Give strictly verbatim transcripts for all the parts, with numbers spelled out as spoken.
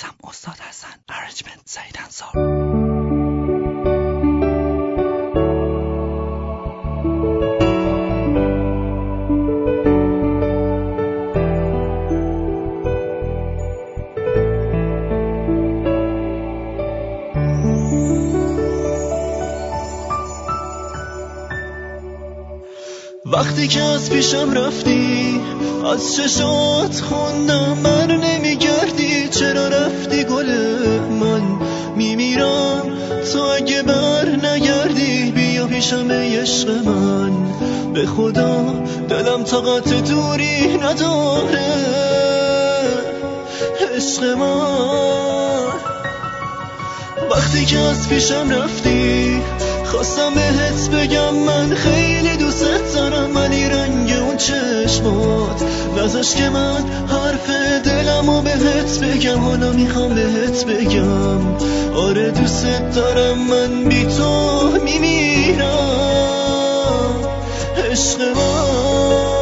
میسم استاد حسن، ارنجمنت سعید انصار. وقتی که از پیشم رفتی از چشات خوندم من نمیگردی، چرا رفتی گل من؟ میمیرم تو اگه بر نگردی، بیا پیشم ای عشق من. به خدا دلم طاقت دوری نداره عشق من. وقتی که از پیشم رفتی خواستم بهت بگم من خیلی دوست دارم، ولی رنگ اون چشمات نذاشت که من حرف دلمو بهت بگم. حالا میخوام بهت بگم آره دوست دارم، من بی تو میمیرم عشق من.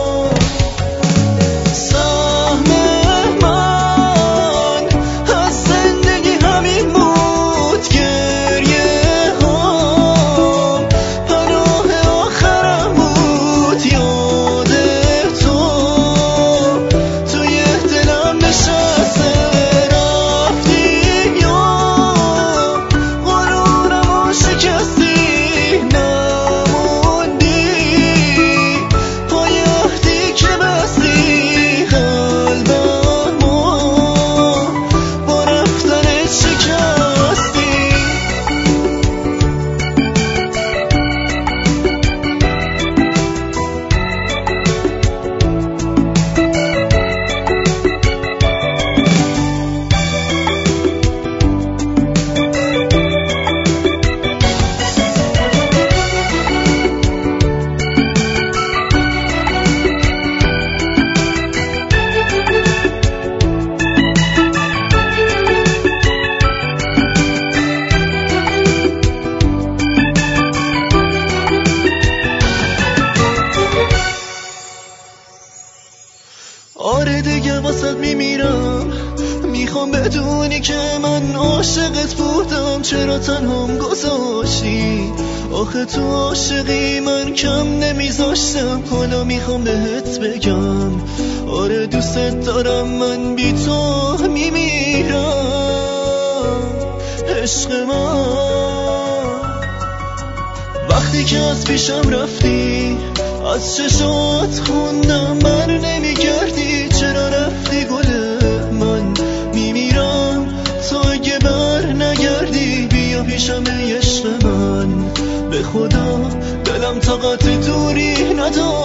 آره دیگه واسد میمیرم، میخوام بدونی که من عاشقت بودم، چرا تنهام گذاشتی؟ آخه تو عاشقی من کم نمیذاشتم. حالا میخوام بهت بگم آره دوستت دارم، من بی تو میمیرم عشق من. وقتی که از پیشم رفتی از چشات خوندم من نمیگردی، چرا رفتی گل من؟ میمیرم تو اگه بر نگردی، بیا پیشم ای عشق من. به خدا دلم طاقت دوری نداره